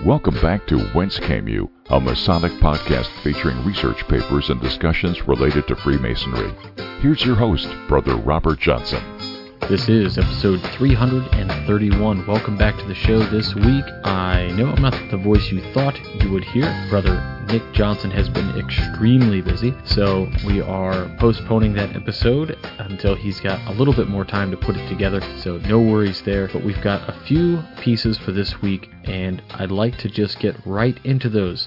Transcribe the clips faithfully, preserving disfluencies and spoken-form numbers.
Welcome back to Whence Came You, a Masonic podcast featuring research papers and discussions related to Freemasonry. Here's your host, Brother Robert Johnson. This is episode three hundred thirty-one. Welcome back to the show this week. I know I'm not the voice you thought you would hear. Brother Nick Johnson has been extremely busy, so we are postponing that episode until he's got a little bit more time to put it together, so no worries there. But we've got a few pieces for this week, and I'd like to just get right into those.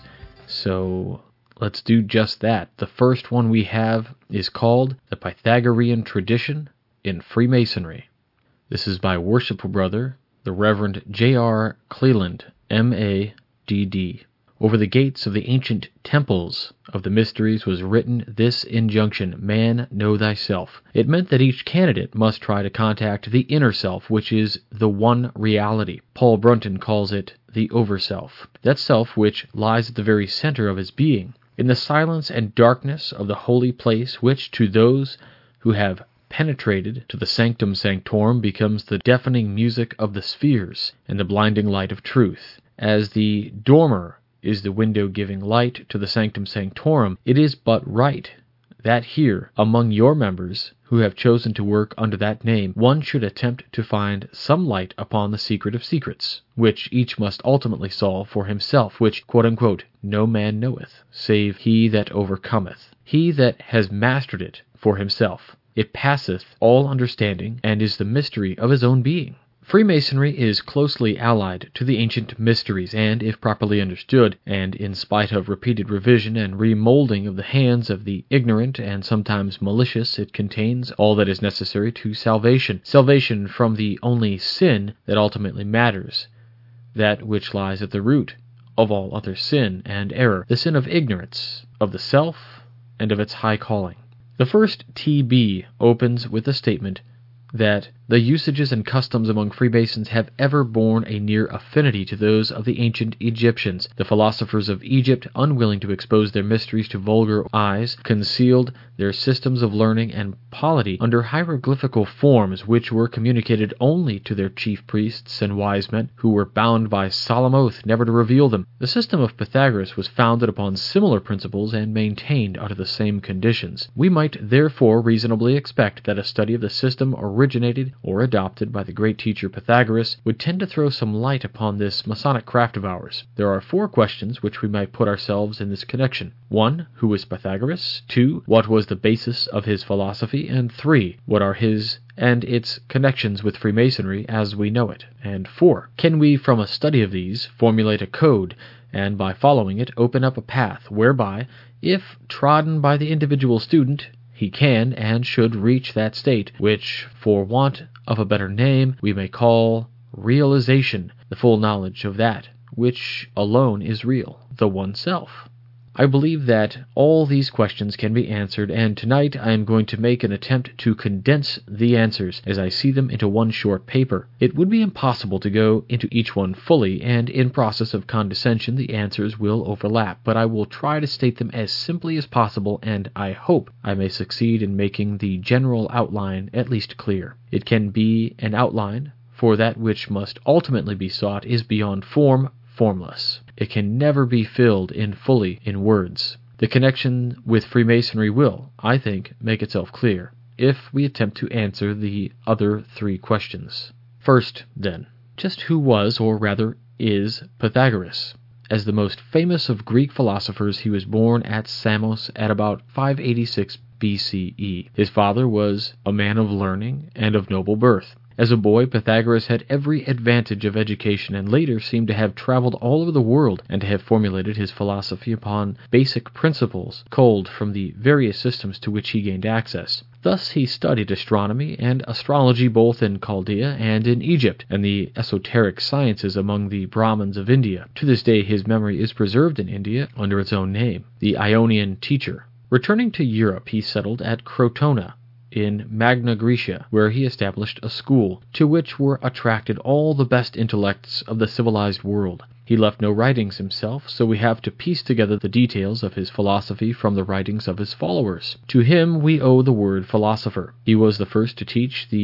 So let's do just that. The first one we have is called The Pythagorean Tradition in Freemasonry. This is by Worshipful Brother, the Reverend J R Cleland, M A D D Over the gates of the ancient temples of the mysteries was written this injunction, man, know thyself. It meant that each candidate must try to contact the inner self, which is the one reality. Paul Brunton calls it the overself, that self which lies at the very center of his being, in the silence and darkness of the holy place, which to those who have penetrated to the sanctum sanctorum becomes the deafening music of the spheres and the blinding light of truth. As the dormer is the window giving light to the sanctum sanctorum, it is but right that here, among your members who have chosen to work under that name, one should attempt to find some light upon the secret of secrets, which each must ultimately solve for himself, which, quote-unquote, no man knoweth, save he that overcometh, he that has mastered it for himself. It passeth all understanding, and is the mystery of his own being. Freemasonry is closely allied to the ancient mysteries, and, if properly understood, and in spite of repeated revision and remolding of the hands of the ignorant and sometimes malicious, it contains all that is necessary to salvation. Salvation from the only sin that ultimately matters, that which lies at the root of all other sin and error, the sin of ignorance, of the self, and of its high calling. The first T B opens with a statement that the usages and customs among Freemasons have ever borne a near affinity to those of the ancient Egyptians. The philosophers of Egypt, unwilling to expose their mysteries to vulgar eyes, concealed their systems of learning and polity under hieroglyphical forms which were communicated only to their chief priests and wise men, who were bound by solemn oath never to reveal them. The system of Pythagoras was founded upon similar principles and maintained under the same conditions. We might therefore reasonably expect that a study of the system originated or adopted by the great teacher Pythagoras would tend to throw some light upon this Masonic craft of ours. There are four questions which we might put ourselves in this connection. One, who was Pythagoras? Two, what was the basis of his philosophy? And three, what are his and its connections with Freemasonry as we know it? And four, can we, from a study of these, formulate a code, and by following it, open up a path whereby, if trodden by the individual student, he can and should reach that state, which, for want of a better name, we may call realization, the full knowledge of that which alone is real, the one self. I believe that all these questions can be answered, and tonight I am going to make an attempt to condense the answers as I see them into one short paper. It would be impossible to go into each one fully, and in process of condescension the answers will overlap, but I will try to state them as simply as possible, and I hope I may succeed in making the general outline at least clear. It can be an outline, for that which must ultimately be sought is beyond form, formless. It can never be filled in fully in words. The connection with Freemasonry will, I think, make itself clear if we attempt to answer the other three questions. First, then, just who was, or rather is, Pythagoras? As the most famous of Greek philosophers, he was born at Samos at about five eighty-six B C E. His father was a man of learning and of noble birth. As a boy, Pythagoras had every advantage of education, and later seemed to have traveled all over the world and to have formulated his philosophy upon basic principles culled from the various systems to which he gained access. Thus he studied astronomy and astrology both in Chaldea and in Egypt, and the esoteric sciences among the Brahmins of India. To this day his memory is preserved in India under its own name, the Ionian teacher. Returning to Europe, he settled at Crotona, in Magna Graecia, where he established a school, to which were attracted all the best intellects of the civilized world. He left no writings himself, so we have to piece together the details of his philosophy from the writings of his followers. To him we owe the word philosopher. He was the first to teach the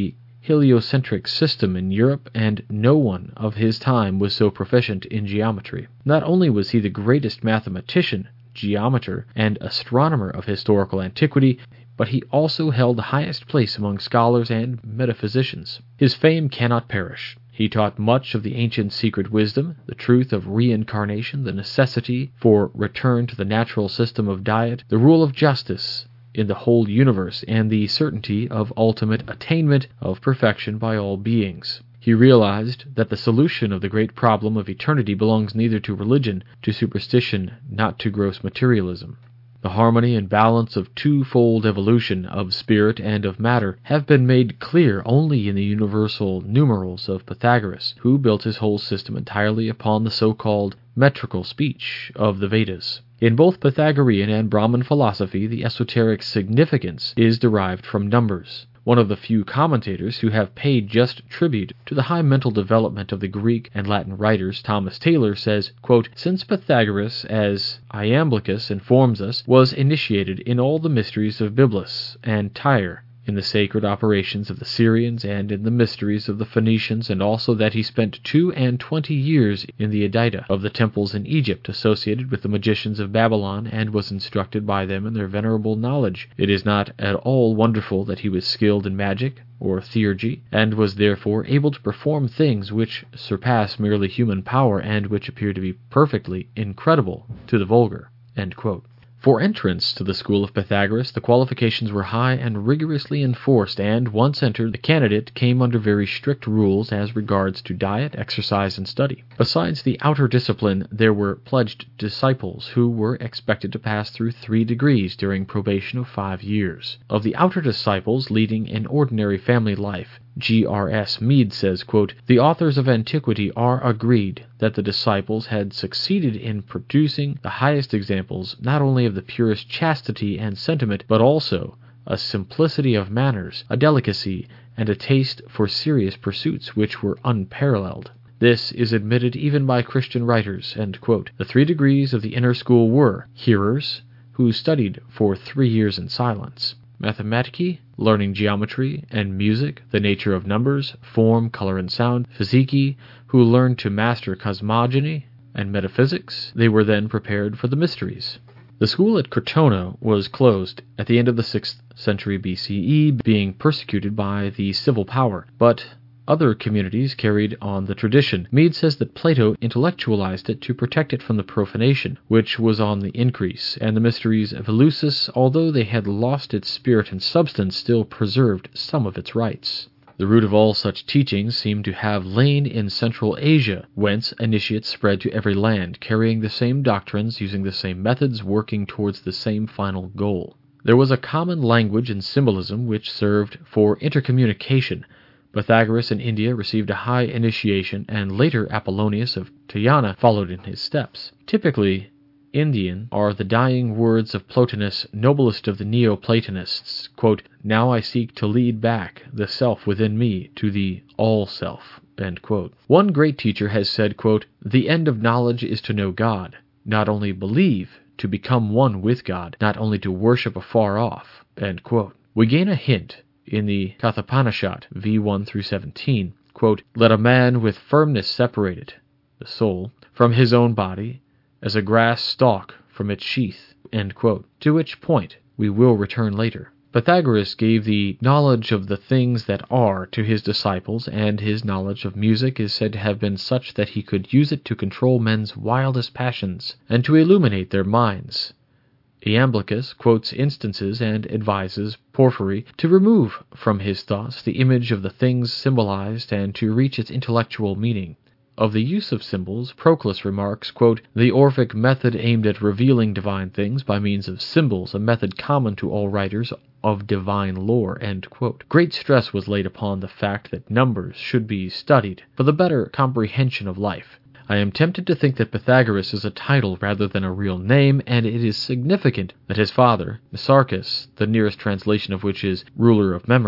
heliocentric system in Europe, and no one of his time was so proficient in geometry. Not only was he the greatest mathematician, geometer, and astronomer of historical antiquity, but he also held the highest place among scholars and metaphysicians. His fame cannot perish. He taught much of the ancient secret wisdom, the truth of reincarnation, the necessity for return to the natural system of diet, the rule of justice in the whole universe, and the certainty of ultimate attainment of perfection by all beings. He realized that the solution of the great problem of eternity belongs neither to religion, to superstition, not to gross materialism. The harmony and balance of twofold evolution of spirit and of matter have been made clear only in the universal numerals of Pythagoras, who built his whole system entirely upon the so-called metrical speech of the Vedas. In both Pythagorean and Brahman philosophy, the esoteric significance is derived from numbers. One of the few commentators who have paid just tribute to the high mental development of the Greek and Latin writers, Thomas Taylor, says, quote, "Since Pythagoras, as Iamblichus informs us, was initiated in all the mysteries of Byblus and Tyre, in the sacred operations of the Syrians, and in the mysteries of the Phoenicians, and also that he spent two and twenty years in the Edita of the temples in Egypt, associated with the magicians of Babylon, and was instructed by them in their venerable knowledge. It is not at all wonderful that he was skilled in magic, or theurgy, and was therefore able to perform things which surpass merely human power, and which appear to be perfectly incredible to the vulgar." End quote. For entrance to the school of Pythagoras, the qualifications were high and rigorously enforced, and once entered, the candidate came under very strict rules as regards to diet, exercise, and study. Besides the outer discipline, there were pledged disciples who were expected to pass through three degrees during probation of five years. Of the outer disciples leading an ordinary family life, G R S Mead says, quote, "The authors of antiquity are agreed that the disciples had succeeded in producing the highest examples not only of the purest chastity and sentiment, but also a simplicity of manners, a delicacy, and a taste for serious pursuits which were unparalleled. This is admitted even by Christian writers." End quote. The three degrees of the inner school were hearers, who studied for three years in silence; mathematici, learning geometry and music, the nature of numbers, form, color, and sound; physici, who learned to master cosmogony and metaphysics. They were then prepared for the mysteries. The school at Crotona was closed at the end of the sixth century B C E, being persecuted by the civil power, but other communities carried on the tradition. Mead says that Plato intellectualized it to protect it from the profanation, which was on the increase, and the mysteries of Eleusis, although they had lost its spirit and substance, still preserved some of its rights. The root of all such teachings seemed to have lain in Central Asia, whence initiates spread to every land, carrying the same doctrines, using the same methods, working towards the same final goal. There was a common language and symbolism which served for intercommunication. Pythagoras in India received a high initiation, and later Apollonius of Tyana followed in his steps. Typically Indian are the dying words of Plotinus, noblest of the Neoplatonists, quote, "Now I seek to lead back the self within me to the all-self." End quote. One great teacher has said, quote, "The end of knowledge is to know God, not only believe, to become one with God, not only to worship afar off." End quote. We gain a hint in the Kathopanishad, V one through seventeen, quote, "Let a man with firmness separate it," the soul, "from his own body, as a grass stalk from its sheath," end quote, to which point we will return later. Pythagoras gave the knowledge of the things that are to his disciples, and his knowledge of music is said to have been such that he could use it to control men's wildest passions, and to illuminate their minds. Iamblichus quotes instances and advises Porphyry to remove from his thoughts the image of the things symbolized and to reach its intellectual meaning. Of the use of symbols, Proclus remarks, quote, "The Orphic method aimed at revealing divine things by means of symbols, a method common to all writers of divine lore." End quote. Great stress was laid upon the fact that numbers should be studied for the better comprehension of life. I am tempted to think that Pythagoras is a title rather than a real name, and it is significant that his father, Nisarchus, the nearest translation of which is ruler of memory,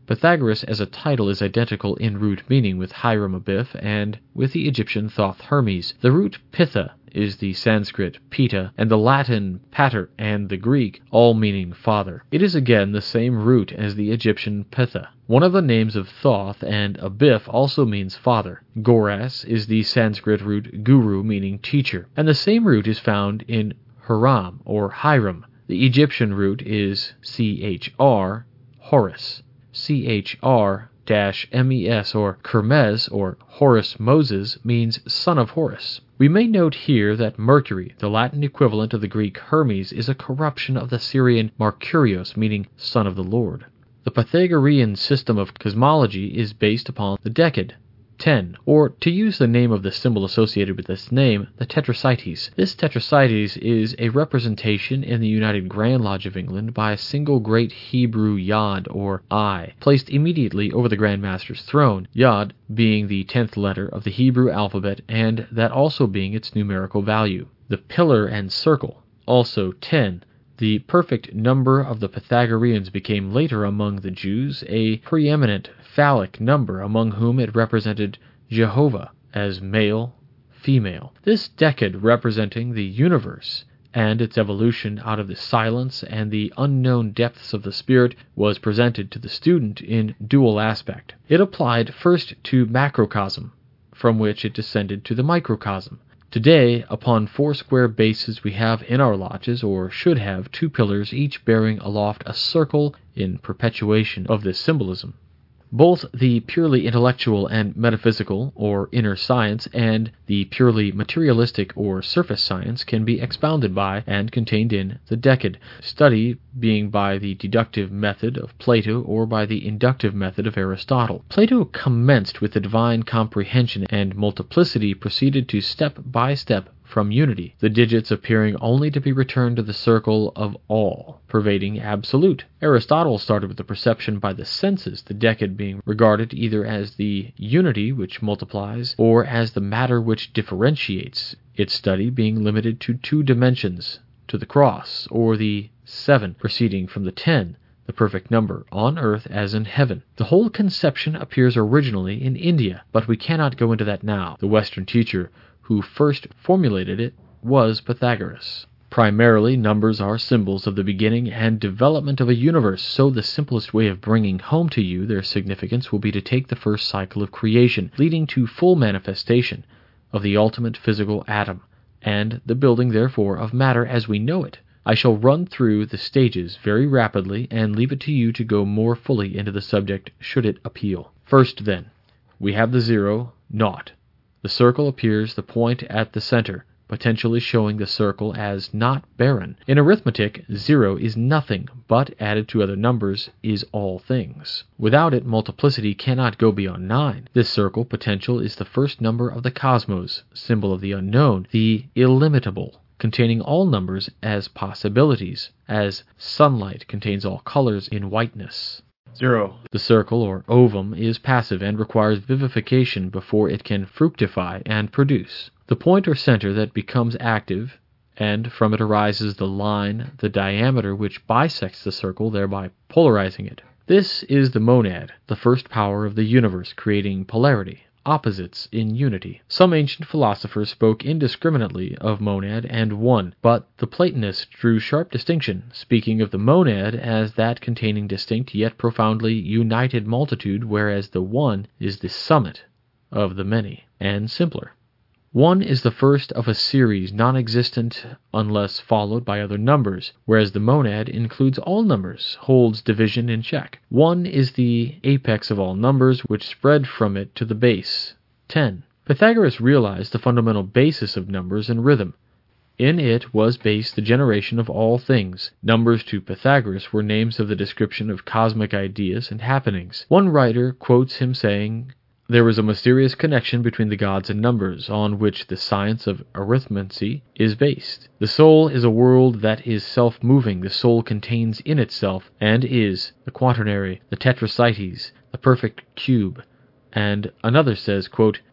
Pythagoras as a title is identical in root meaning with Hiram Abiff and with the Egyptian Thoth Hermes. The root Pitha is the Sanskrit Pita, and the Latin Pater, and the Greek, all meaning father. It is again the same root as the Egyptian Pitha. One of the names of Thoth and Abiff also means father. Goras is the Sanskrit root Guru, meaning teacher, and the same root is found in Hiram or Hiram. The Egyptian root is C H R, Horus, C H R M E S, or Kermes, or Horus Moses, means son of Horus. We may note here that Mercury, the Latin equivalent of the Greek Hermes, is a corruption of the Syrian Markurios, meaning son of the Lord. The Pythagorean system of cosmology is based upon the decad, ten, or to use the name of the symbol associated with this name, the Tetracites. This Tetracites is a representation in the United Grand Lodge of England by a single great Hebrew Yod, or I, placed immediately over the Grand Master's throne, Yod being the tenth letter of the Hebrew alphabet, and that also being its numerical value. The pillar and circle, also ten, the perfect number of the Pythagoreans, became later among the Jews a preeminent phallic number, among whom it represented Jehovah as male, female. This decad, representing the universe and its evolution out of the silence and the unknown depths of the spirit, was presented to the student in dual aspect. It applied first to macrocosm, from which it descended to the microcosm. Today, upon four square bases we have in our lodges, or should have, two pillars, each bearing aloft a circle in perpetuation of this symbolism. Both the purely intellectual and metaphysical, or inner science, and the purely materialistic, or surface science, can be expounded by and contained in the decad, study being by the deductive method of Plato or by the inductive method of Aristotle. Plato commenced with the divine comprehension, and multiplicity proceeded to step by step from unity, the digits appearing only to be returned to the circle of all, pervading absolute. Aristotle started with the perception by the senses, the decad being regarded either as the unity which multiplies or as the matter which differentiates, its study being limited to two dimensions, to the cross, or the seven, proceeding from the ten, the perfect number, on earth as in heaven. The whole conception appears originally in India, but we cannot go into that now. The Western teacher who first formulated it was Pythagoras. Primarily, numbers are symbols of the beginning and development of a universe, so the simplest way of bringing home to you their significance will be to take the first cycle of creation, leading to full manifestation of the ultimate physical atom, and the building, therefore, of matter as we know it. I shall run through the stages very rapidly and leave it to you to go more fully into the subject should it appeal. First, then, we have the zero, naught. The circle appears the point at the center, potentially showing the circle as not barren. In arithmetic, zero is nothing, but added to other numbers is all things. Without it, multiplicity cannot go beyond nine. This circle potential is the first number of the cosmos, symbol of the unknown, the illimitable, containing all numbers as possibilities, as sunlight contains all colors in whiteness. Zero. The circle, or ovum, is passive and requires vivification before it can fructify and produce. The point or center that becomes active, and from it arises the line, the diameter which bisects the circle, thereby polarizing it. This is the monad, the first power of the universe, creating polarity, opposites in unity. Some ancient philosophers spoke indiscriminately of monad and one, but the Platonists drew sharp distinction, speaking of the monad as that containing distinct yet profoundly united multitude, whereas the one is the summit of the many, and simpler. One is the first of a series non-existent unless followed by other numbers, whereas the monad includes all numbers, holds division in check. One is the apex of all numbers, which spread from it to the base, ten. Pythagoras realized the fundamental basis of numbers and rhythm. In it was based the generation of all things. Numbers to Pythagoras were names of the description of cosmic ideas and happenings. One writer quotes him saying, "There is a mysterious connection between the gods and numbers, on which the science of arithmancy is based. The soul is a world that is self-moving. The soul contains in itself, and is, the quaternary, the tetracites, the perfect cube." And another says, quote,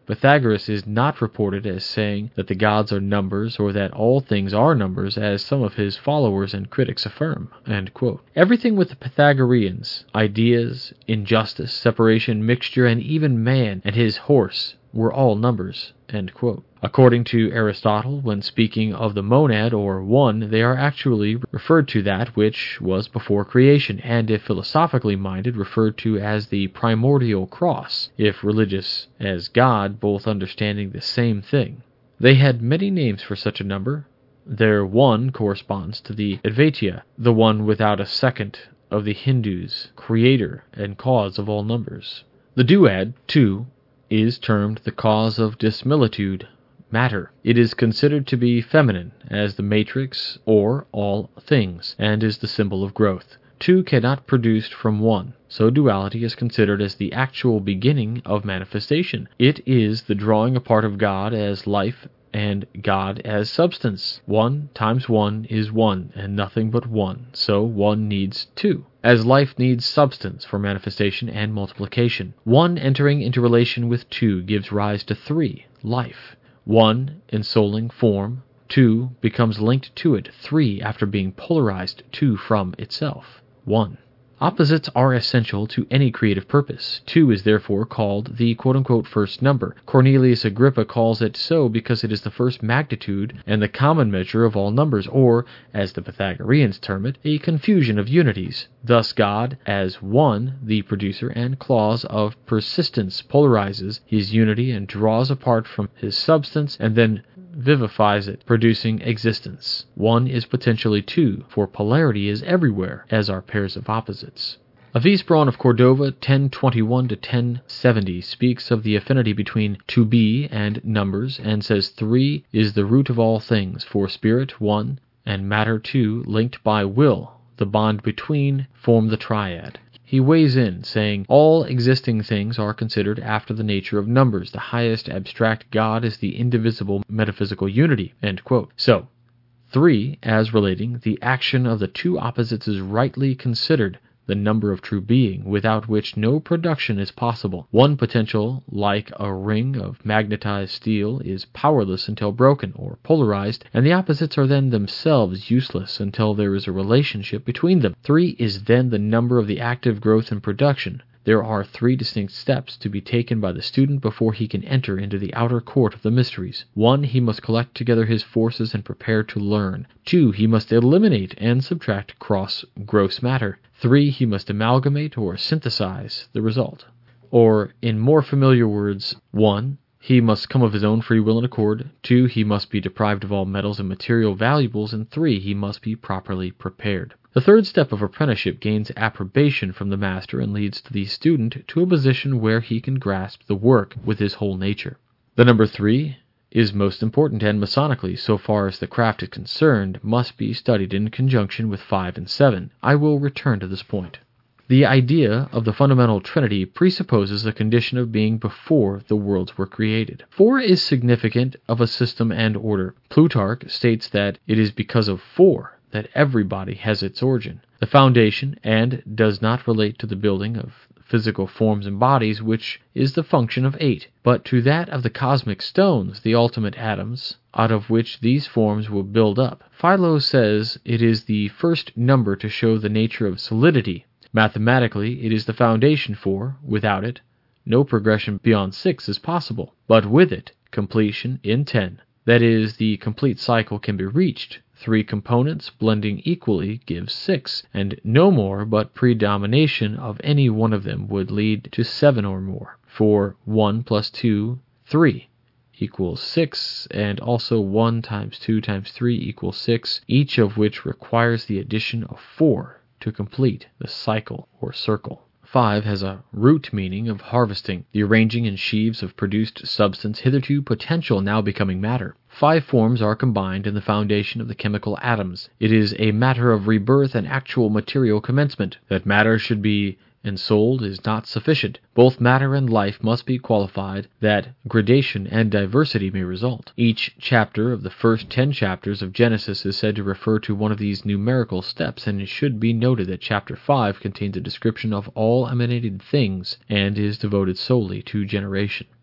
Pythagoras is not reported as saying that the gods are numbers or that all things are numbers, as some of his followers and critics affirm." End quote. Everything with the Pythagoreans, ideas, injustice, separation, mixture, and even man and his horse, were all numbers. End quote. According to Aristotle, when speaking of the monad, or one, they are actually referred to that which was before creation, and if philosophically minded, referred to as the primordial cross, if religious as God, both understanding the same thing. They had many names for such a number. Their one corresponds to the Advaita, the one without a second of the Hindus, creator and cause of all numbers. The duad, two, is termed the cause of dissimilitude, matter. It is considered to be feminine, as the matrix, or all things, and is the symbol of growth. Two cannot produce from one, so duality is considered as the actual beginning of manifestation. It is the drawing apart of God as life and God as substance. One times one is one, and nothing but one, so one needs two. As life needs substance for manifestation and multiplication. One entering into relation with two gives rise to three, life. One ensouling form, two becomes linked to it, three after being polarized, two from itself, one. Opposites are essential to any creative purpose. Two is therefore called the quote-unquote first number. Cornelius Agrippa calls it so because it is the first magnitude and the common measure of all numbers, or, as the Pythagoreans term it, a confusion of unities. Thus God, as one, the producer and cause of persistence, polarizes his unity and draws apart from his substance, and then vivifies it, producing existence. One is potentially two, for polarity is everywhere, as are pairs of opposites. Avis Braun of Cordova, ten twenty-one to ten seventy, speaks of the affinity between to be and numbers, and says three is the root of all things, for spirit, one, and matter, two, linked by will, the bond between, form the triad. He weighs in, saying, all existing things are considered after the nature of numbers. The highest abstract God is the indivisible metaphysical unity. End quote. So, three, as relating, the action of the two opposites is rightly considered the number of true being, without which no production is possible. One potential, like a ring of magnetized steel, is powerless until broken or polarized, and the opposites are then themselves useless until there is a relationship between them. Three is then the number of the active growth and production. There are three distinct steps to be taken by the student before he can enter into the outer court of the mysteries. One, he must collect together his forces and prepare to learn. Two, he must eliminate and subtract cross gross matter. Three, he must amalgamate or synthesize the result. Or, in more familiar words, one, he must come of his own free will and accord. Two, he must be deprived of all metals and material valuables. And three, he must be properly prepared. The third step of apprenticeship gains approbation from the master and leads the student to a position where he can grasp the work with his whole nature. The number three is most important, and Masonically, so far as the craft is concerned, must be studied in conjunction with five and seven. I will return to this point. The idea of the fundamental trinity presupposes a condition of being before the worlds were created. Four is significant of a system and order. Plutarch states that it is because of four that every body has its origin, the foundation, and does not relate to the building of physical forms and bodies, which is the function of eight, but to that of the cosmic stones, the ultimate atoms, out of which these forms will build up. Philo says it is the first number to show the nature of solidity. Mathematically, it is the foundation for, without it, no progression beyond six is possible, but with it, completion in ten. That is, the complete cycle can be reached. Three components blending equally gives six, and no more but predomination of any one of them would lead to seven or more. For one plus two, three, equals six, and also one times two times three equals six, each of which requires the addition of four to complete the cycle or circle. Five has a root meaning of harvesting, the arranging in sheaves of produced substance, hitherto potential, now becoming matter. Five forms are combined in the foundation of the chemical atoms. It is a matter of rebirth and actual material commencement. That matter should be ensouled is not sufficient. Both matter and life must be qualified that gradation and diversity may result. Each chapter of the first ten chapters of Genesis is said to refer to one of these numerical steps, and it should be noted that chapter five contains a description of all emanated things and is devoted solely to generation.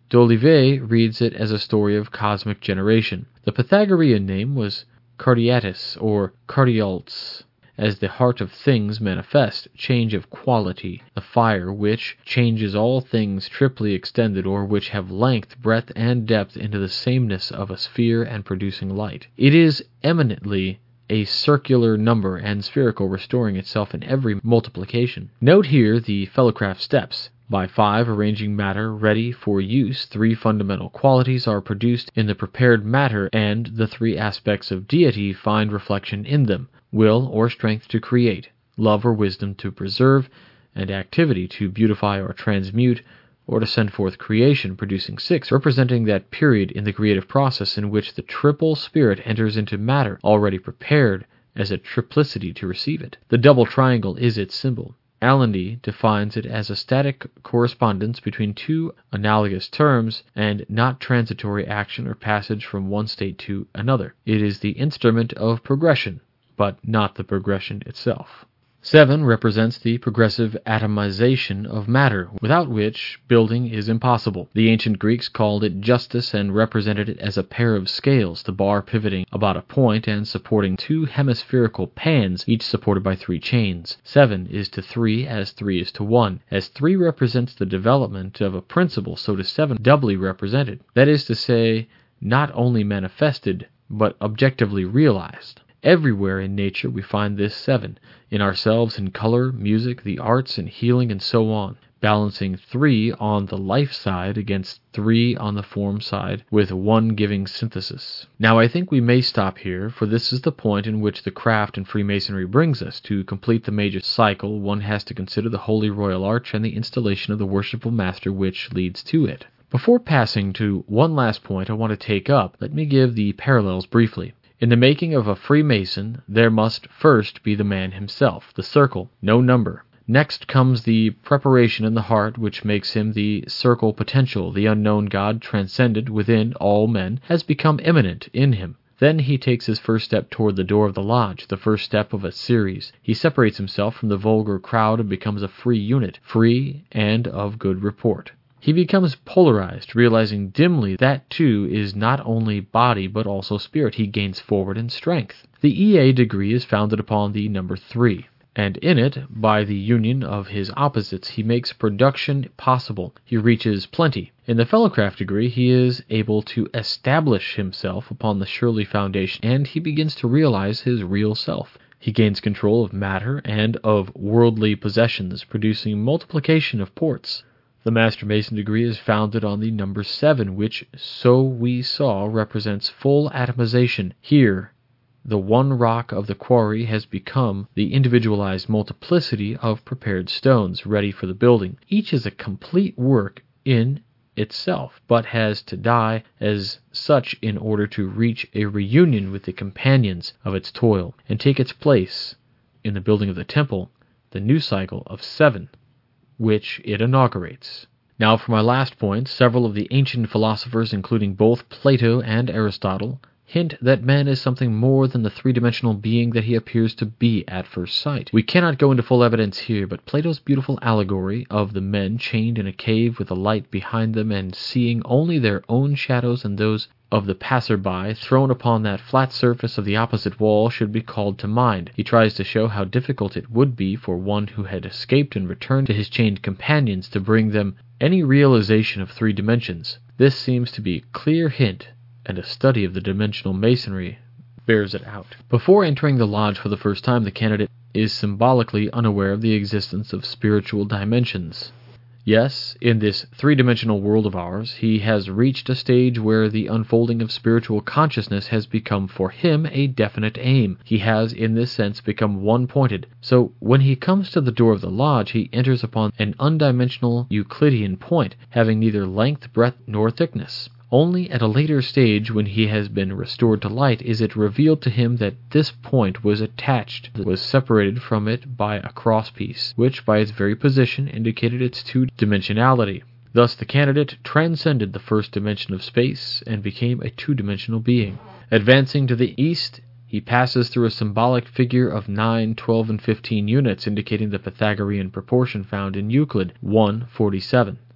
D'Olivet reads it as a story of cosmic generation. The Pythagorean name was Cardiatus or Cardialts, as the heart of things manifest, change of quality, the fire which changes all things triply extended, or which have length, breadth, and depth into the sameness of a sphere and producing light. It is eminently a circular number and spherical, restoring itself in every multiplication. Note here the Fellowcraft steps. By five, arranging matter ready for use, three fundamental qualities are produced in the prepared matter, and the three aspects of deity find reflection in them: will or strength to create, love or wisdom to preserve, and activity to beautify or transmute, or to send forth creation, producing six, representing that period in the creative process in which the triple spirit enters into matter already prepared as a triplicity to receive it. The double triangle is its symbol. Allenby defines it as a static correspondence between two analogous terms and not transitory action or passage from one state to another. It is the instrument of progression, but not the progression itself. Seven represents the progressive atomization of matter, without which building is impossible. The ancient Greeks called it justice and represented it as a pair of scales, the bar pivoting about a point and supporting two hemispherical pans, each supported by three chains. Seven is to three as three is to one. As three represents the development of a principle, so does seven doubly represented. That is to say, not only manifested, but objectively realized. Everywhere in nature we find this seven, in ourselves, in color, music, the arts, and healing, and so on, balancing three on the life side against three on the form side, with one giving synthesis. Now I think we may stop here, for this is the point in which the craft in Freemasonry brings us. To complete the major cycle, one has to consider the Holy Royal Arch and the installation of the Worshipful Master which leads to it. Before passing to one last point I want to take up, let me give the parallels briefly. In the making of a Freemason, there must first be the man himself, the circle, no number. Next comes the preparation in the heart which makes him the circle potential. The unknown God, transcended within all men, has become immanent in him. Then he takes his first step toward the door of the lodge, the first step of a series. He separates himself from the vulgar crowd and becomes a free unit, free and of good report. He becomes polarized, realizing dimly that too is not only body but also spirit. He gains forward in strength. The E A degree is founded upon the number three, and in it, by the union of his opposites, he makes production possible. He reaches plenty. In the Fellowcraft degree, he is able to establish himself upon the Shirley foundation, and he begins to realize his real self. He gains control of matter and of worldly possessions, producing multiplication of ports. The Master Mason degree is founded on the number seven, which, so we saw, represents full atomization. Here, the one rock of the quarry has become the individualized multiplicity of prepared stones, ready for the building. Each is a complete work in itself, but has to die as such in order to reach a reunion with the companions of its toil, and take its place in the building of the temple, the new cycle of seven, which it inaugurates. Now for my last point, several of the ancient philosophers, including both Plato and Aristotle, hint that man is something more than the three-dimensional being that he appears to be at first sight. We cannot go into full evidence here, but Plato's beautiful allegory of the men chained in a cave with a light behind them and seeing only their own shadows and those of the passerby thrown upon that flat surface of the opposite wall should be called to mind. He tries to show how difficult it would be for one who had escaped and returned to his chained companions to bring them any realization of three dimensions. This seems to be a clear hint, and a study of the dimensional masonry bears it out. Before entering the lodge for the first time, the candidate is symbolically unaware of the existence of spiritual dimensions. Yes, in this three-dimensional world of ours, he has reached a stage where the unfolding of spiritual consciousness has become for him a definite aim. He has, in this sense, become one-pointed. So when he comes to the door of the lodge, he enters upon an undimensional Euclidean point, having neither length, breadth, nor thickness. Only at a later stage, when he has been restored to light, is it revealed to him that this point was attached, was separated from it by a crosspiece, which by its very position indicated its two-dimensionality. Thus the candidate transcended the first dimension of space and became a two-dimensional being. Advancing to the east, he passes through a symbolic figure of nine, twelve, and fifteen units, indicating the Pythagorean proportion found in Euclid, one forty-seven.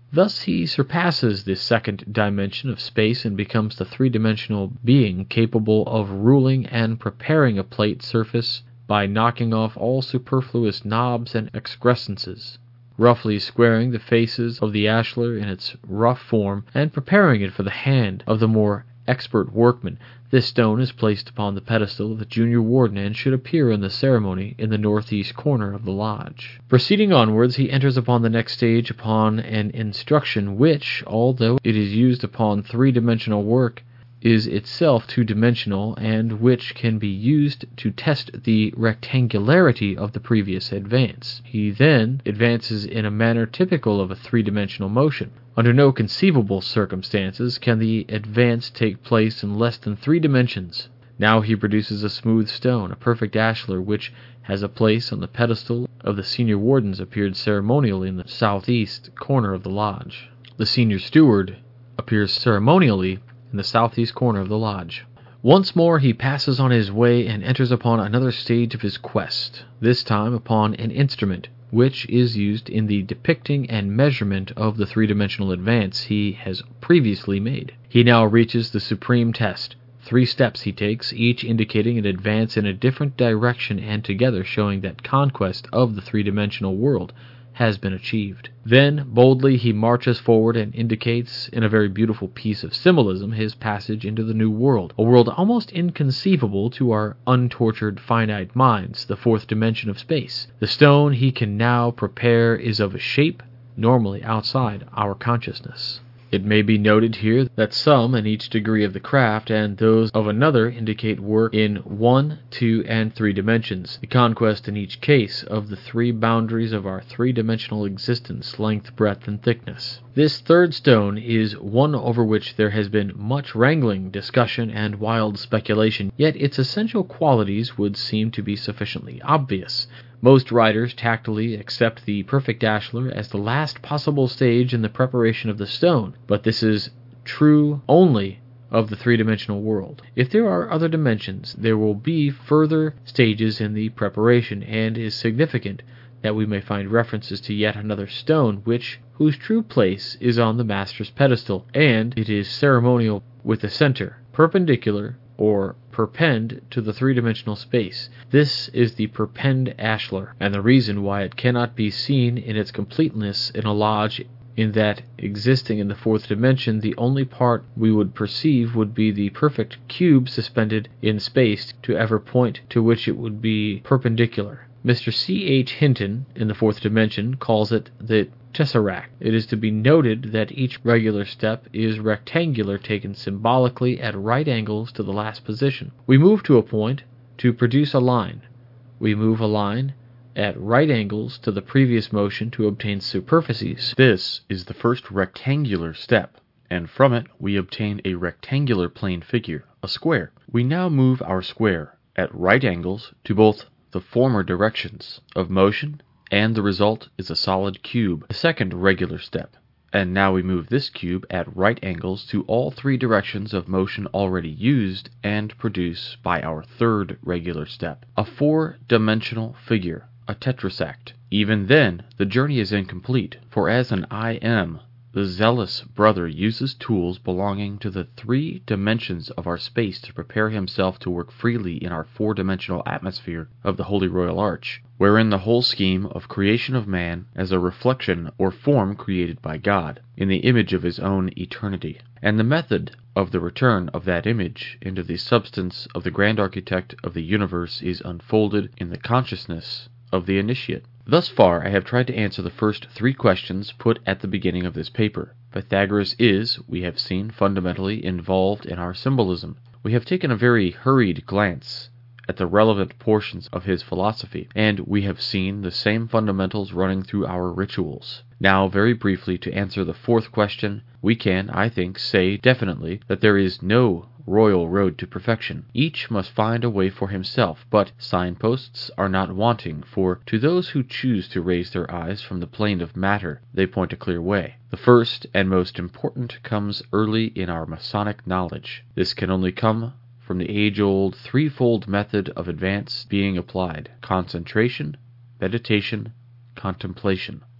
Thus he surpasses the second dimension of space and becomes the three-dimensional being capable of ruling and preparing a plate surface by knocking off all superfluous knobs and excrescences, roughly squaring the faces of the ashlar in its rough form and preparing it for the hand of the more expert workman. This stone is placed upon the pedestal of the junior warden and should appear in the ceremony in the northeast corner of the lodge. Proceeding onwards, he enters upon the next stage upon an instruction which, although it is used upon three-dimensional work, is itself two-dimensional, and which can be used to test the rectangularity of the previous advance. He then advances in a manner typical of a three-dimensional motion. Under no conceivable circumstances can the advance take place in less than three dimensions. Now he produces a smooth stone, a perfect ashlar, which has a place on the pedestal of the senior wardens, appeared ceremonially in the southeast corner of the lodge. The senior steward appears ceremonially in the southeast corner of the lodge. Once more he passes on his way and enters upon another stage of his quest, this time upon an instrument which is used in the depicting and measurement of the three-dimensional advance he has previously made. He now reaches the supreme test. Three steps he takes, each indicating an advance in a different direction and together showing that conquest of the three-dimensional world has been achieved. Then, boldly, he marches forward and indicates, in a very beautiful piece of symbolism, his passage into the new world, a world almost inconceivable to our untortured finite minds, the fourth dimension of space. The stone he can now prepare is of a shape normally outside our consciousness. It may be noted here that some in each degree of the craft and those of another indicate work in one, two, and three dimensions, the conquest in each case of the three boundaries of our three-dimensional existence, length, breadth, and thickness. This third stone is one over which there has been much wrangling, discussion, and wild speculation, yet its essential qualities would seem to be sufficiently obvious. Most writers tactily accept the perfect ashlar as the last possible stage in the preparation of the stone, but this is true only of the three-dimensional world. If there are other dimensions, there will be further stages in the preparation, and it is significant that we may find references to yet another stone, which whose true place is on the master's pedestal, and it is ceremonial with the center perpendicular or perpend to the three-dimensional space. This is the perpend ashlar, and the reason why it cannot be seen in its completeness in a lodge in that, existing in the fourth dimension, the only part we would perceive would be the perfect cube suspended in space to ever point to which it would be perpendicular. Mister C H Hinton, in the fourth dimension, calls it the tesseract. It is to be noted that each regular step is rectangular, taken symbolically at right angles to the last position. We move to a point to produce a line. We move a line at right angles to the previous motion to obtain superficies. This is the first rectangular step, and from it we obtain a rectangular plane figure, a square. We now move our square at right angles to both the former directions of motion, and the result is a solid cube, the second regular step. And now we move this cube at right angles to all three directions of motion already used and produce, by our third regular step, a four-dimensional figure, a tetrasact. Even then, the journey is incomplete, for as an I am, the zealous brother uses tools belonging to the three dimensions of our space to prepare himself to work freely in our four-dimensional atmosphere of the Holy Royal Arch, wherein the whole scheme of creation of man as a reflection or form created by God, in the image of his own eternity, and the method of the return of that image into the substance of the grand architect of the universe is unfolded in the consciousness of the initiate. Thus far I have tried to answer the first three questions put at the beginning of this paper. Pythagoras is, we have seen, fundamentally involved in our symbolism. We have taken a very hurried glance at the relevant portions of his philosophy, and we have seen the same fundamentals running through our rituals. Now, very briefly, to answer the fourth question, we can, I think, say definitely that there is no royal road to perfection. Each must find a way for himself, but signposts are not wanting, for to those who choose to raise their eyes from the plane of matter, they point a clear way. The first and most important comes early in our Masonic knowledge. This can only come from the age-old threefold method of advance being applied: concentration, meditation, contemplation.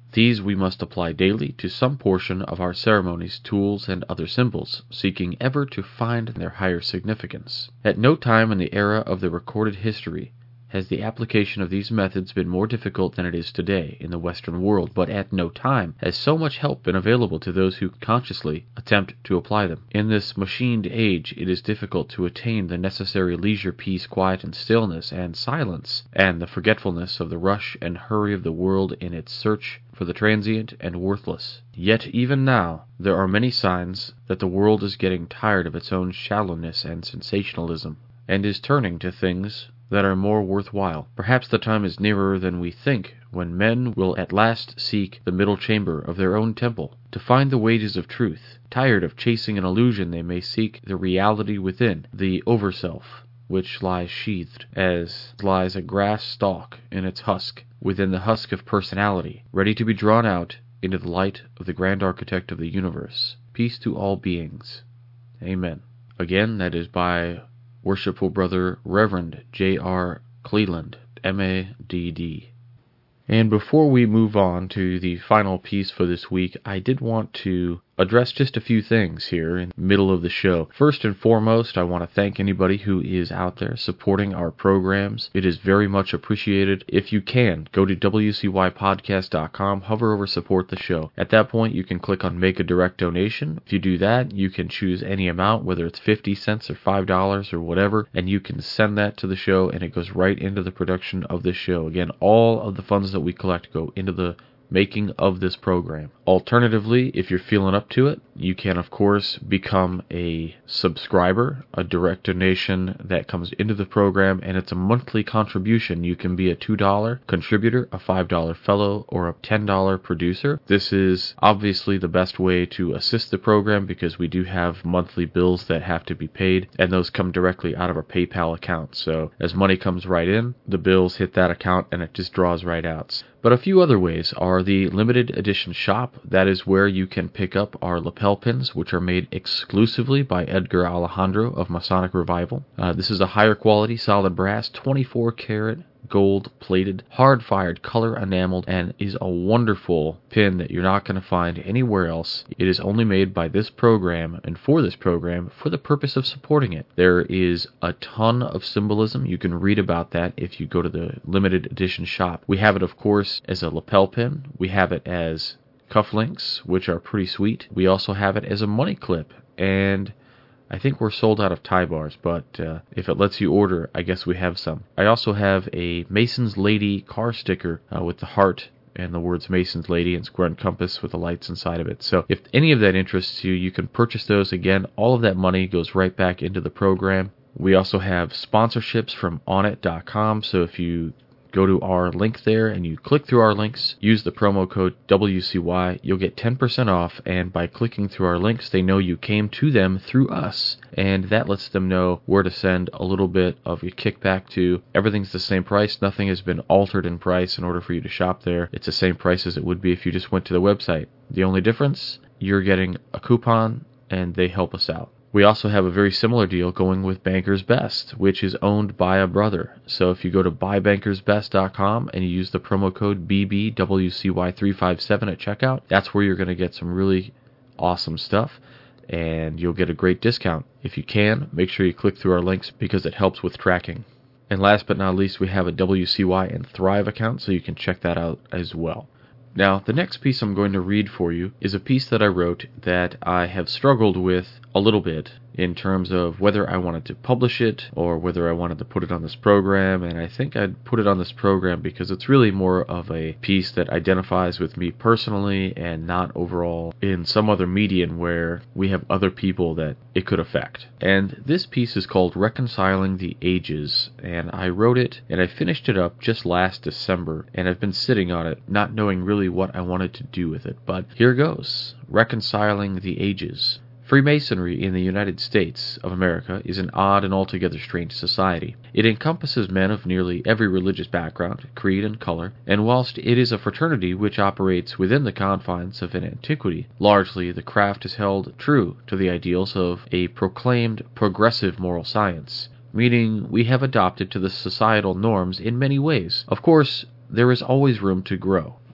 These we must apply daily to some portion of our ceremonies, tools, and other symbols, seeking ever to find their higher significance. At no time in the era of the recorded history has the application of these methods been more difficult than it is today in the Western world, but at no time has so much help been available to those who consciously attempt to apply them. In this machined age, it is difficult to attain the necessary leisure, peace, quiet, and stillness, and silence, and the forgetfulness of the rush and hurry of the world in its search for the transient and worthless. Yet even now, there are many signs that the world is getting tired of its own shallowness and sensationalism, and is turning to things that are more worthwhile. Perhaps the time is nearer than we think when men will at last seek the middle chamber of their own temple to find the wages of truth. Tired of chasing an illusion, they may seek the reality within, the over-self, which lies sheathed, as lies a grass stalk in its husk, within the husk of personality, ready to be drawn out into the light of the grand architect of the universe. Peace to all beings. Amen. Again, that is by Worshipful Brother Reverend J R Cleland, M A D D. And before we move on to the final piece for this week, I did want to address just a few things here in the middle of the show. First and foremost, I want to thank anybody who is out there supporting our programs. It is very much appreciated. If you can, go to W C Y podcast dot com, hover over support the show. At that point, you can click on make a direct donation. If you do that, you can choose any amount, whether it's fifty cents or five dollars or whatever, and you can send that to the show, and it goes right into the production of this show. Again, all of the funds that we collect go into the making of this program. Alternatively, if you're feeling up to it, you can of course become a subscriber, a direct donation that comes into the program, and it's a monthly contribution. You can be a two dollar contributor, a five dollar fellow, or a ten dollar producer. This is obviously the best way to assist the program because we do have monthly bills that have to be paid, and those come directly out of our PayPal account. So as money comes right in, the bills hit that account and it just draws right out. But a few other ways are the limited edition shop. That is where you can pick up our lapel pins, which are made exclusively by Edgar Alejandro of Masonic Revival. Uh, this is a higher quality solid brass, twenty-four karat, gold-plated, hard-fired, color-enameled, and is a wonderful pin that you're not going to find anywhere else. It is only made by this program and for this program for the purpose of supporting it. There is a ton of symbolism. You can read about that if you go to the limited edition shop. We have it, of course, as a lapel pin. We have it as cufflinks, which are pretty sweet. We also have it as a money clip, and I think we're sold out of tie bars, but uh, if it lets you order, I guess we have some. I also have a Mason's Lady car sticker uh, with the heart and the words Mason's Lady and square and compass with the lights inside of it. So if any of that interests you, you can purchase those. Again, all of that money goes right back into the program. We also have sponsorships from on it dot com, so if you go to our link there and you click through our links, use the promo code W C Y, you'll get ten percent off, and by clicking through our links, they know you came to them through us, and that lets them know where to send a little bit of your kickback to. Everything's the same price. Nothing has been altered in price in order for you to shop there. It's the same price as it would be if you just went to the website. The only difference, you're getting a coupon, and they help us out. We also have a very similar deal going with Bankers Best, which is owned by a brother. So if you go to buy bankers best dot com and you use the promo code B B W C Y three five seven at checkout, that's where you're going to get some really awesome stuff, and you'll get a great discount. If you can, make sure you click through our links because it helps with tracking. And last but not least, we have a W C Y and Thrive account, so you can check that out as well. Now, the next piece I'm going to read for you is a piece that I wrote that I have struggled with a little bit in terms of whether I wanted to publish it or whether I wanted to put it on this program, and I think I'd put it on this program because it's really more of a piece that identifies with me personally and not overall in some other medium where we have other people that it could affect. And this piece is called Reconciling the Ages, and I wrote it and I finished it up just last December, and I've been sitting on it not knowing really what I wanted to do with it, but here goes. Reconciling the Ages. Freemasonry in the United States of America is an odd and altogether strange society. It encompasses men of nearly every religious background, creed, and color, and whilst it is a fraternity which operates within the confines of an antiquity, largely the craft is held true to the ideals of a proclaimed progressive moral science, meaning we have adopted to the societal norms in many ways. Of course, there is always room to grow.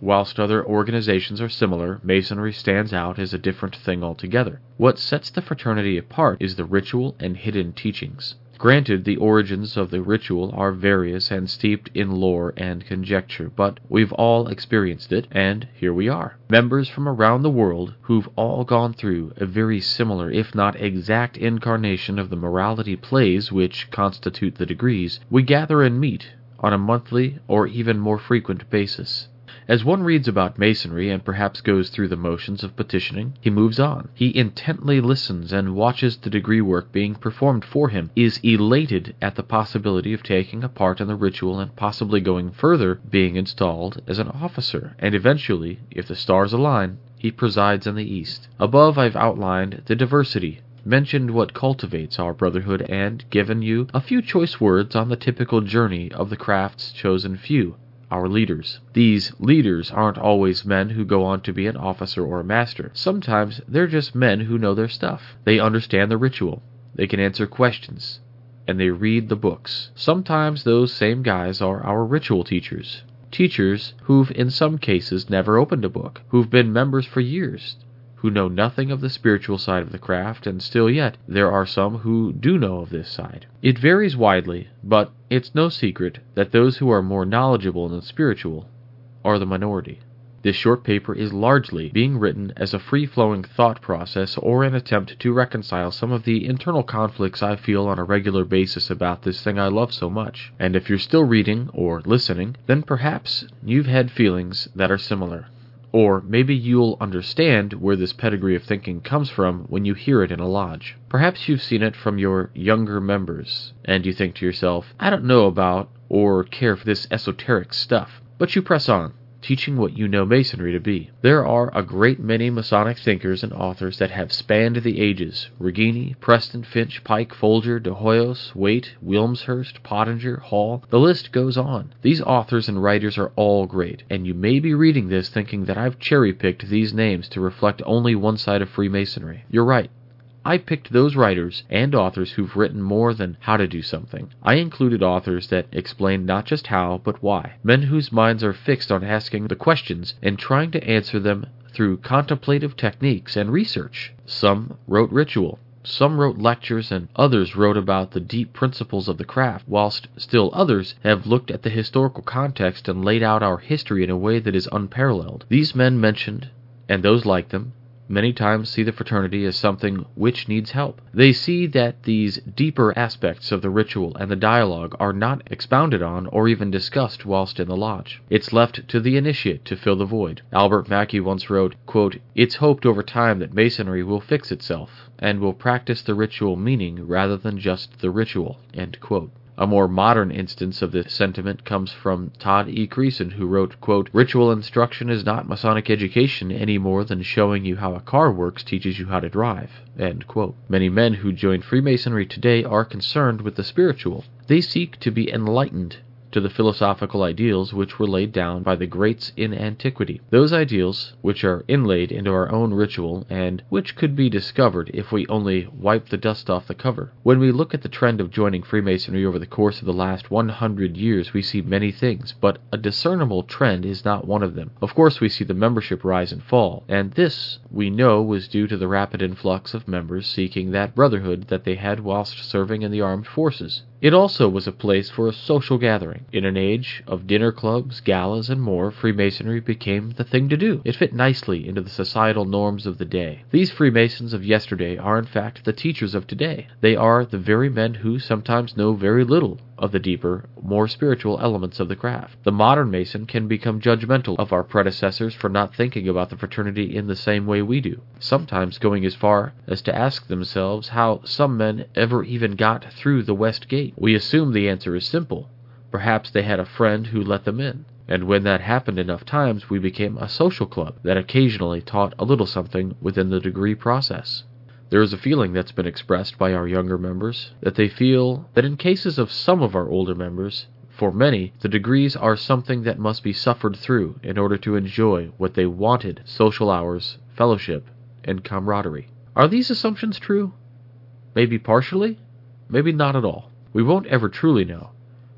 Whilst other organizations are similar, Masonry stands out as a different thing altogether. What sets the fraternity apart is the ritual and hidden teachings. Granted, the origins of the ritual are various and steeped in lore and conjecture, but we've all experienced it, and here we are. Members from around the world who've all gone through a very similar, if not exact, incarnation of the morality plays which constitute the degrees, we gather and meet on a monthly or even more frequent basis. As one reads about Masonry and perhaps goes through the motions of petitioning, he moves on. He intently listens and watches the degree work being performed for him, is elated at the possibility of taking a part in the ritual and possibly going further, being installed as an officer, and eventually, if the stars align, he presides in the East. Above, I've outlined the diversity, mentioned what cultivates our brotherhood, and given you a few choice words on the typical journey of the craft's chosen few, our leaders. These leaders aren't always men who go on to be an officer or a master. Sometimes they're just men who know their stuff. They understand the ritual, they can answer questions, and they read the books. Sometimes those same guys are our ritual teachers. Teachers who've in some cases never opened a book, who've been members for years, who know nothing of the spiritual side of the craft, and still yet there are some who do know of this side. It varies widely, but it's no secret that those who are more knowledgeable in the spiritual are the minority. This short paper is largely being written as a free-flowing thought process or an attempt to reconcile some of the internal conflicts I feel on a regular basis about this thing I love so much. And if you're still reading or listening, then perhaps you've had feelings that are similar. Or maybe you'll understand where this pedigree of thinking comes from when you hear it in a lodge. Perhaps you've seen it from your younger members, and you think to yourself, I don't know about or care for this esoteric stuff. But you press on, teaching what you know Masonry to be. There are a great many Masonic thinkers and authors that have spanned the ages. Regini, Preston, Finch, Pike, Folger, De Hoyos, Waite, Wilmshurst, Pottinger, Hall. The list goes on. These authors and writers are all great, and you may be reading this thinking that I've cherry-picked these names to reflect only one side of Freemasonry. You're right. I picked those writers and authors who've written more than how to do something. I included authors that explain not just how, but why. Men whose minds are fixed on asking the questions and trying to answer them through contemplative techniques and research. Some wrote ritual, some wrote lectures, and others wrote about the deep principles of the craft, whilst still others have looked at the historical context and laid out our history in a way that is unparalleled. These men mentioned, and those like them, many times see the fraternity as something which needs help. They see that these deeper aspects of the ritual and the dialogue are not expounded on or even discussed whilst in the lodge. It's left to the initiate to fill the void. Albert Mackey once wrote, quote, "It's hoped over time that Masonry will fix itself and will practice the ritual meaning rather than just the ritual." End quote. A more modern instance of this sentiment comes from Todd E. Creason, who wrote, quote, "Ritual instruction is not Masonic education any more than showing you how a car works teaches you how to drive." End quote. Many men who join Freemasonry today are concerned with the spiritual. They seek to be enlightened to the philosophical ideals which were laid down by the greats in antiquity. Those ideals which are inlaid into our own ritual and which could be discovered if we only wipe the dust off the cover. When we look at the trend of joining Freemasonry over the course of the last one hundred years, we see many things, but a discernible trend is not one of them. Of course, we see the membership rise and fall, and this, we know, was due to the rapid influx of members seeking that brotherhood that they had whilst serving in the armed forces. It also was a place for a social gathering. In an age of dinner clubs, galas, and more, Freemasonry became the thing to do. It fit nicely into the societal norms of the day. These Freemasons of yesterday are in fact the teachers of today. They are the very men who sometimes know very little of the deeper, more spiritual elements of the craft. The modern Mason can become judgmental of our predecessors for not thinking about the fraternity in the same way we do, sometimes going as far as to ask themselves how some men ever even got through the West Gate. We assume the answer is simple. Perhaps they had a friend who let them in. And when that happened enough times, we became a social club that occasionally taught a little something within the degree process. There is a feeling that's been expressed by our younger members that they feel that in cases of some of our older members, for many, the degrees are something that must be suffered through in order to enjoy what they wanted: social hours, fellowship, and camaraderie. Are these assumptions true? Maybe partially, maybe not at all. We won't ever truly know.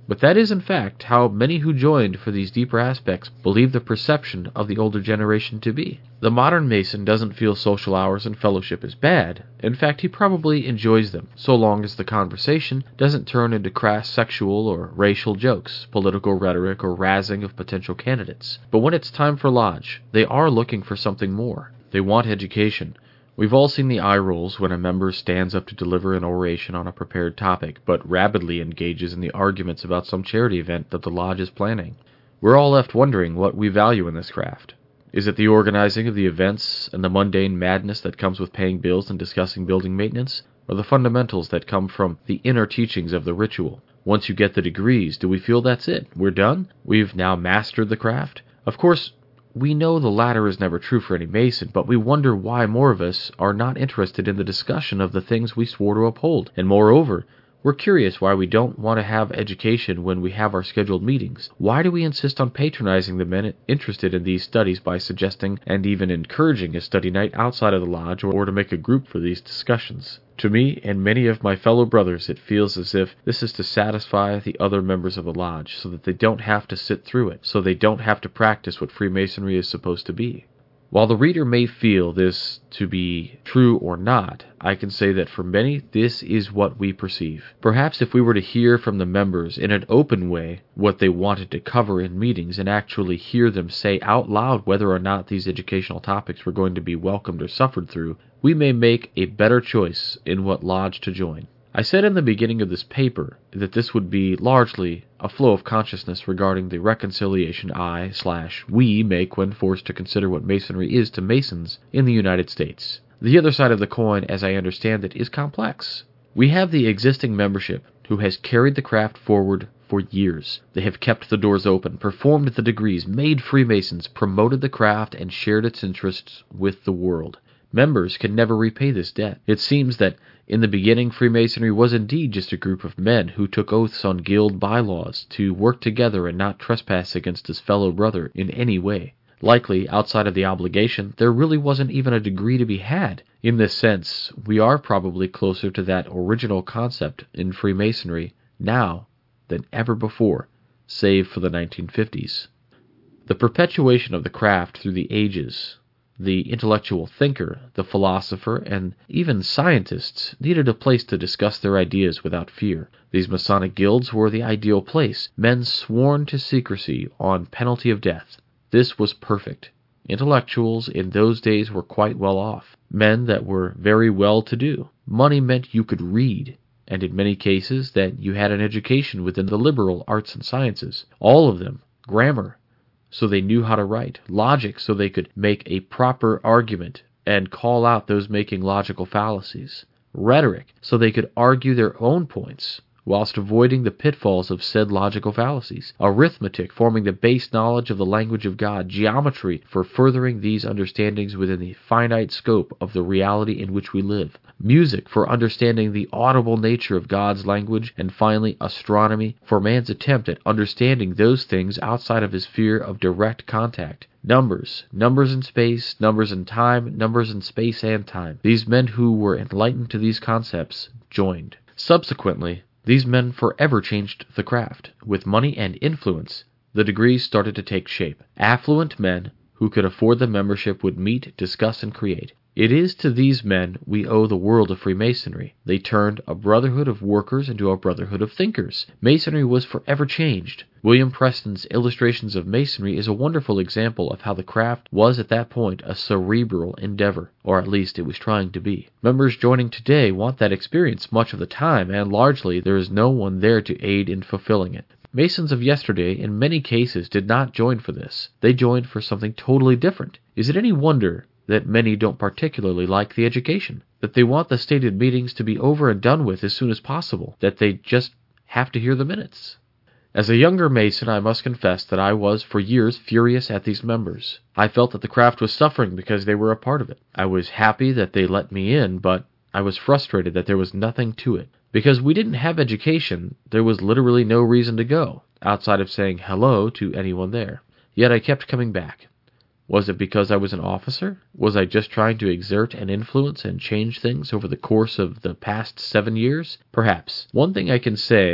But that is in fact how many who joined for these deeper aspects believe the perception of the older generation to be. The modern Mason doesn't feel social hours and fellowship is bad. In fact, he probably enjoys them, so long as the conversation doesn't turn into crass sexual or racial jokes, political rhetoric, or razzing of potential candidates. But when it's time for lodge, they are looking for something more. They want education. We've all seen the eye rolls when a member stands up to deliver an oration on a prepared topic, but rapidly engages in the arguments about some charity event that the lodge is planning. We're all left wondering what we value in this craft. Is it the organizing of the events and the mundane madness that comes with paying bills and discussing building maintenance, or the fundamentals that come from the inner teachings of the ritual? Once you get the degrees, do we feel that's it? We're done? We've now mastered the craft? Of course, we know the latter is never true for any Mason, but we wonder why more of us are not interested in the discussion of the things we swore to uphold. And moreover, we're curious why we don't want to have education when we have our scheduled meetings. Why do we insist on patronizing the men interested in these studies by suggesting and even encouraging a study night outside of the lodge or to make a group for these discussions? To me and many of my fellow brothers, it feels as if this is to satisfy the other members of the lodge so that they don't have to sit through it, so they don't have to practice what Freemasonry is supposed to be. While the reader may feel this to be true or not, I can say that for many, this is what we perceive. Perhaps if we were to hear from the members in an open way what they wanted to cover in meetings and actually hear them say out loud whether or not these educational topics were going to be welcomed or suffered through, we may make a better choice in what lodge to join. I said in the beginning of this paper that this would be largely a flow of consciousness regarding the reconciliation I slash we make when forced to consider what Masonry is to Masons in the United States. The other side of the coin, as I understand it, is complex. We have the existing membership who has carried the craft forward for years. They have kept the doors open, performed the degrees, made Freemasons, promoted the craft, and shared its interests with the world. Members can never repay this debt. It seems that in the beginning, Freemasonry was indeed just a group of men who took oaths on guild bylaws to work together and not trespass against his fellow brother in any way. Likely, outside of the obligation, there really wasn't even a degree to be had. In this sense, we are probably closer to that original concept in Freemasonry now than ever before, save for the nineteen fifties. The perpetuation of the craft through the ages, the intellectual thinker, the philosopher, and even scientists needed a place to discuss their ideas without fear. These Masonic guilds were the ideal place, men sworn to secrecy on penalty of death. This was perfect. Intellectuals in those days were quite well off, men that were very well to do. Money meant you could read, and in many cases that you had an education within the liberal arts and sciences, all of them, grammar, so they knew how to write, logic so they could make a proper argument and call out those making logical fallacies, rhetoric so they could argue their own points whilst avoiding the pitfalls of said logical fallacies, arithmetic forming the base knowledge of the language of God, geometry for furthering these understandings within the finite scope of the reality in which we live, music for understanding the audible nature of God's language, and finally astronomy for man's attempt at understanding those things outside of his sphere of direct contact. Numbers, numbers in space, numbers in time, numbers in space and time. These men who were enlightened to these concepts joined. Subsequently, these men forever changed the craft. With money and influence, the degrees started to take shape. Affluent men who could afford the membership would meet, discuss, and create. It is to these men we owe the world of Freemasonry. They turned a brotherhood of workers into a brotherhood of thinkers. Masonry was forever changed. William Preston's Illustrations of Masonry is a wonderful example of how the craft was at that point a cerebral endeavor, or at least it was trying to be. Members joining today want that experience much of the time, and largely there is no one there to aid in fulfilling it. Masons of yesterday, in many cases, did not join for this. They joined for something totally different. Is it any wonder that many don't particularly like the education, that they want the stated meetings to be over and done with as soon as possible, that they just have to hear the minutes? As a younger Mason, I must confess that I was for years furious at these members. I felt that the craft was suffering because they were a part of it. I was happy that they let me in, but I was frustrated that there was nothing to it. Because we didn't have education, there was literally no reason to go, outside of saying hello to anyone there. Yet I kept coming back. Was it because I was an officer? Was I just trying to exert an influence and change things over the course of the past seven years? Perhaps. One thing I can say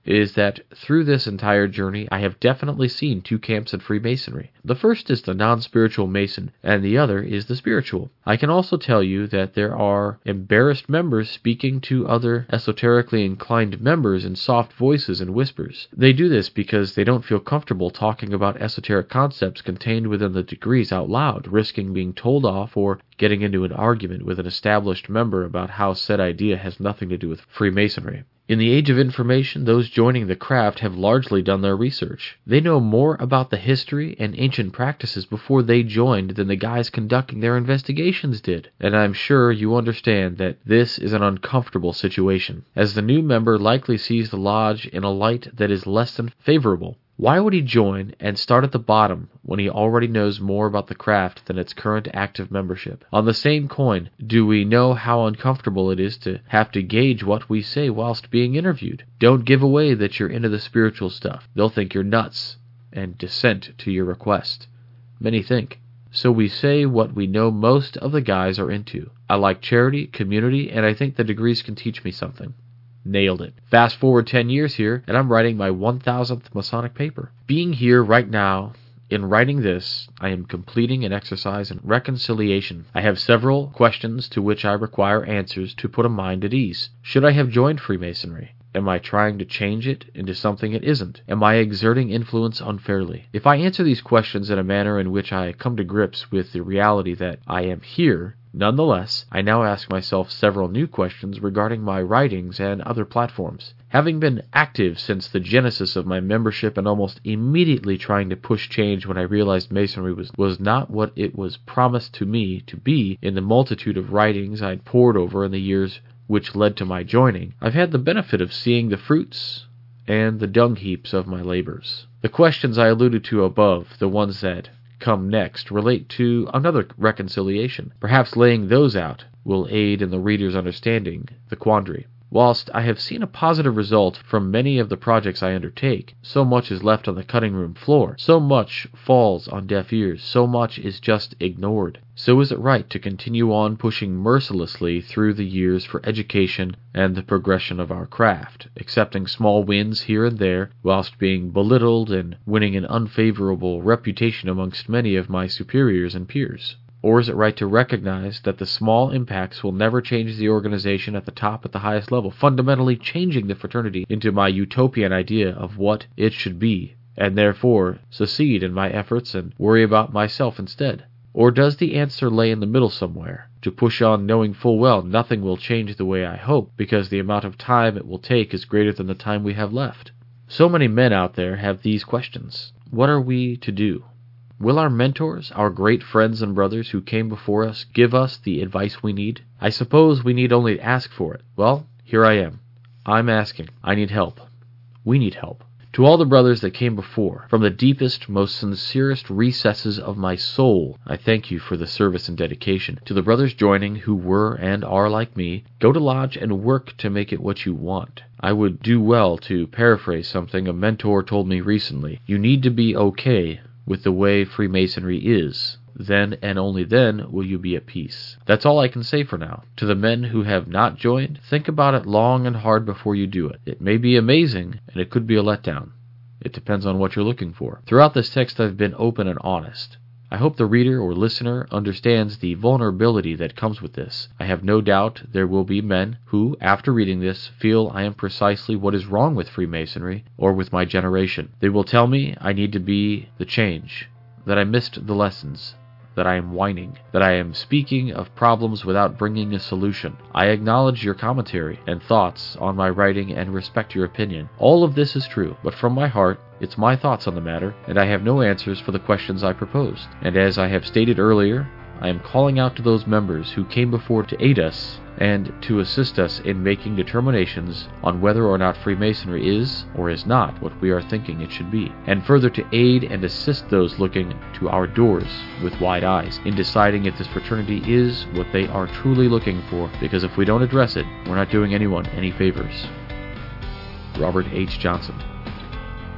is that through this entire journey, I have definitely seen two camps in Freemasonry. The first is the non-spiritual Mason, and the other is the spiritual. I can also tell you that there are embarrassed members speaking to other esoterically inclined members in soft voices and whispers. They do this because they don't feel comfortable talking about esoteric concepts contained within the degrees out loud, risking being told off or getting into an argument with an established member about how said idea has nothing to do with Freemasonry. In the age of information, those joining the craft have largely done their research. They know more about the history and ancient practices before they joined than the guys conducting their investigations did. And I'm sure you understand that this is an uncomfortable situation, as the new member likely sees the lodge in a light that is less than favorable. Why would he join and start at the bottom when he already knows more about the craft than its current active membership? On the same coin, do we know how uncomfortable it is to have to gauge what we say whilst being interviewed? Don't give away that you're into the spiritual stuff. They'll think you're nuts and dissent to your request. Many think. So we say what we know most of the guys are into. I like charity, community, and I think the degrees can teach me something. Nailed it. Fast forward ten years here, and I'm writing my one thousandth Masonic paper. Being here right now, in writing this, I am completing an exercise in reconciliation. I have several questions to which I require answers to put a mind at ease. Should I have joined Freemasonry? Am I trying to change it into something it isn't? Am I exerting influence unfairly? If I answer these questions in a manner in which I come to grips with the reality that I am here, nonetheless, I now ask myself several new questions regarding my writings and other platforms. Having been active since the genesis of my membership and almost immediately trying to push change when I realized Masonry was, was not what it was promised to me to be in the multitude of writings I'd pored over in the years which led to my joining, I've had the benefit of seeing the fruits and the dung heaps of my labors. The questions I alluded to above, the ones that come next, relate to another reconciliation. Perhaps laying those out will aid in the reader's understanding the quandary. Whilst I have seen a positive result from many of the projects I undertake, so much is left on the cutting room floor, so much falls on deaf ears, so much is just ignored. So is it right to continue on pushing mercilessly through the years for education and the progression of our craft, accepting small wins here and there, whilst being belittled and winning an unfavorable reputation amongst many of my superiors and peers? Or is it right to recognize that the small impacts will never change the organization at the top at the highest level, fundamentally changing the fraternity into my utopian idea of what it should be, and therefore secede in my efforts and worry about myself instead? Or does the answer lay in the middle somewhere, to push on knowing full well nothing will change the way I hope, because the amount of time it will take is greater than the time we have left? So many men out there have these questions. What are we to do? Will our mentors, our great friends and brothers who came before us, give us the advice we need? I suppose we need only ask for it. Well, here I am. I'm asking. I need help. We need help. To all the brothers that came before, from the deepest, most sincerest recesses of my soul, I thank you for the service and dedication. To the brothers joining who were and are like me, go to Lodge and work to make it what you want. I would do well to paraphrase something a mentor told me recently. You need to be okay with the way Freemasonry is. Then and only then will you be at peace. That's all I can say for now. To the men who have not joined, think about it long and hard before you do it. It may be amazing, and it could be a letdown. It depends on what you're looking for. Throughout this text, I've been open and honest. I hope the reader or listener understands the vulnerability that comes with this. I have no doubt there will be men who, after reading this, feel I am precisely what is wrong with Freemasonry or with my generation. They will tell me I need to be the change, that I missed the lessons, that I am whining, that I am speaking of problems without bringing a solution. I acknowledge your commentary and thoughts on my writing and respect your opinion. All of this is true, but from my heart, it's my thoughts on the matter, and I have no answers for the questions I proposed. And as I have stated earlier, I am calling out to those members who came before to aid us and to assist us in making determinations on whether or not Freemasonry is or is not what we are thinking it should be, and further to aid and assist those looking to our doors with wide eyes in deciding if this fraternity is what they are truly looking for, because if we don't address it, we're not doing anyone any favors. Robert H. Johnson.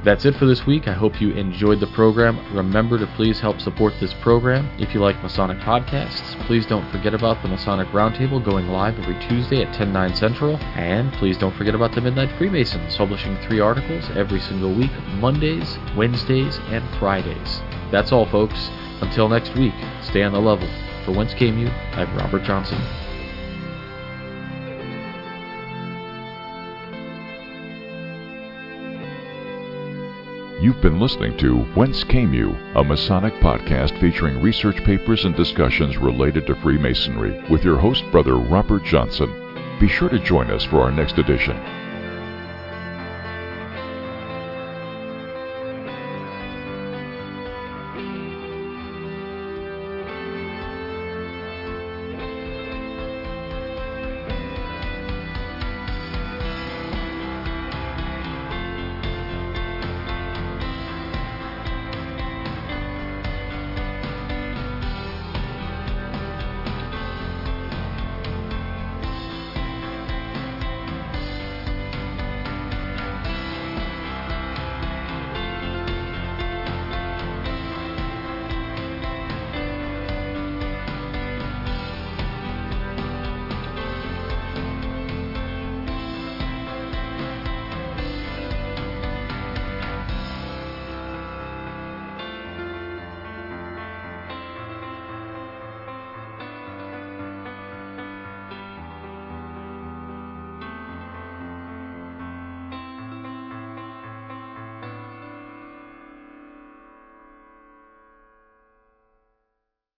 That's it for this week. I hope you enjoyed the program. Remember to please help support this program. If you like Masonic podcasts, please don't forget about the Masonic Roundtable going live every Tuesday at ten, nine Central. And please don't forget about the Midnight Freemasons, publishing three articles every single week, Mondays, Wednesdays, and Fridays. That's all, folks. Until next week, stay on the level. For Whence Came You, I'm Robert Johnson. You've been listening to Whence Came You, a Masonic podcast featuring research papers and discussions related to Freemasonry with your host, Brother Robert Johnson. Be sure to join us for our next edition.